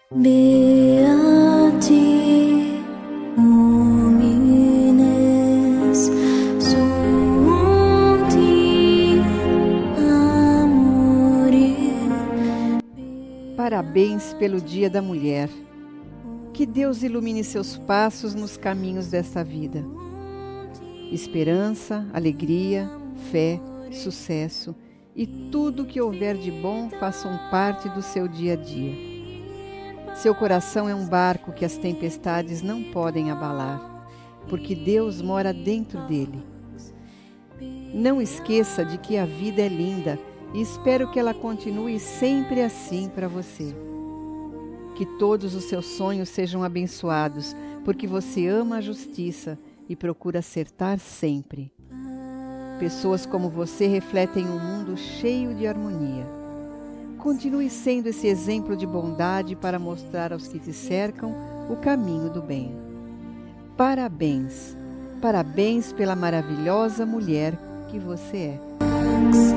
Beati homines sunt amore. Parabéns pelo Dia da Mulher. Que Deus ilumine seus passos nos caminhos desta vida. Esperança, alegria, fé, sucesso e tudo que houver de bom façam parte do seu dia a dia. Seu coração é um barco que as tempestades não podem abalar, porque Deus mora dentro dele. Não esqueça de que a vida é linda e espero que ela continue sempre assim para você. Que todos os seus sonhos sejam abençoados, porque você ama a justiça e procura acertar sempre. Pessoas como você refletem um mundo cheio de harmonia. Continue sendo esse exemplo de bondade para mostrar aos que te cercam o caminho do bem. Parabéns! Parabéns pela maravilhosa mulher que você é.